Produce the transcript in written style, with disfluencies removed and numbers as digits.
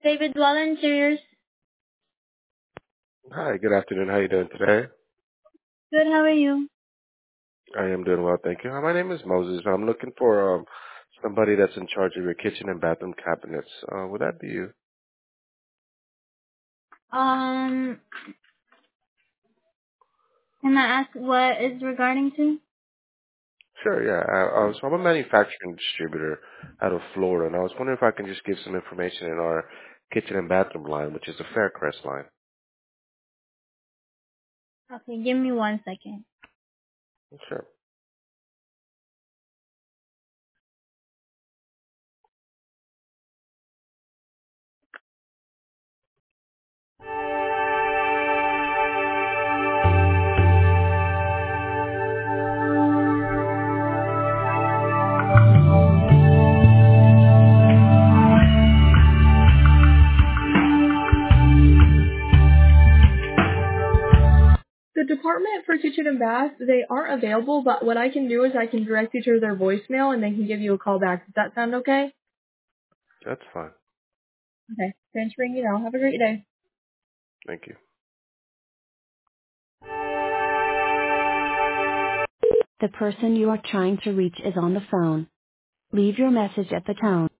David Volunteers. Hi, good afternoon. How you doing today? Good, how are you? I am doing well, thank you. My name is Moses. I'm looking for somebody that's in charge of your kitchen and bathroom cabinets. Would that be you? Um, can I ask what is regarding to? Sure, yeah. So I'm a manufacturing distributor out of Florida, and I was wondering if I can just give some information in our kitchen and bathroom line, which is the Faircrest line. Okay, give me 1 second. Sure. The department for kitchen and bath, they aren't available, but what I can do is I can direct you to their voicemail and they can give you a call back. Does that sound okay? That's fine. Okay, transferring you now. Have a great day. Thank you. The person you are trying to reach is on the phone. Leave your message at the tone.